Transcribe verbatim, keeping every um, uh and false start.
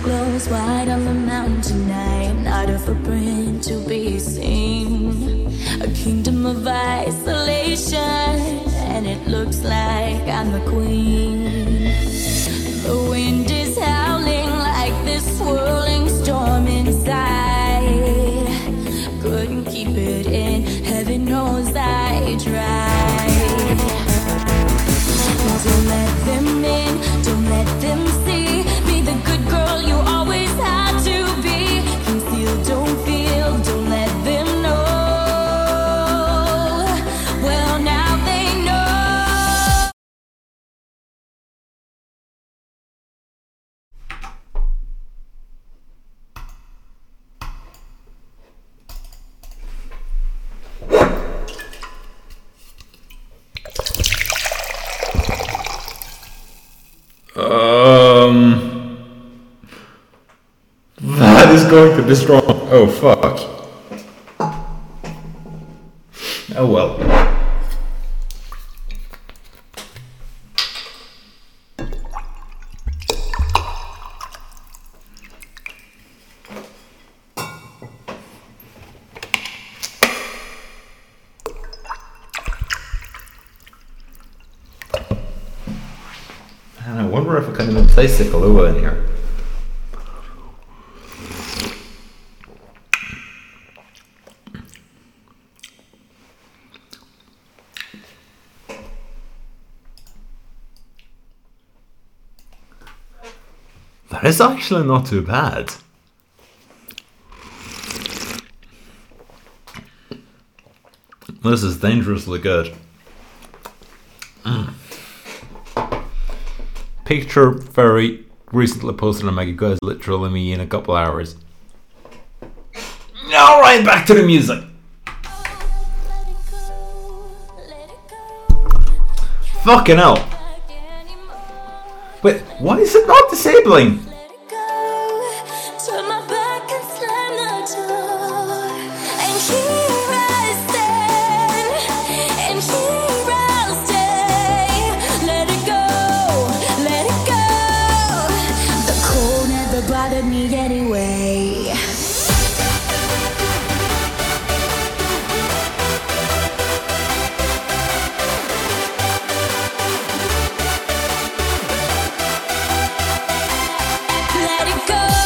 glows white on the mountain tonight, not a footprint to be seen. A kingdom of isolation, and it looks like I'm the queen. The wind is howling like this swirling storm inside. Couldn't keep it in, heaven knows I tried. Don't let them in, don't let them see. Be the good girl you always had to be. Conceal, don't feel, don't let them know. Well, now they know. Um, that is going to be strong. Oh fuck. Oh well. And I wonder if I can even place the Kahlua in here. That is actually not too bad. This is dangerously good. Mm. Picture very recently posted on Maggie Guys, literally me in a couple hours. Alright, back to the music. Fucking hell. Wait, why is it not disabling? Bothered me anyway. Let it go.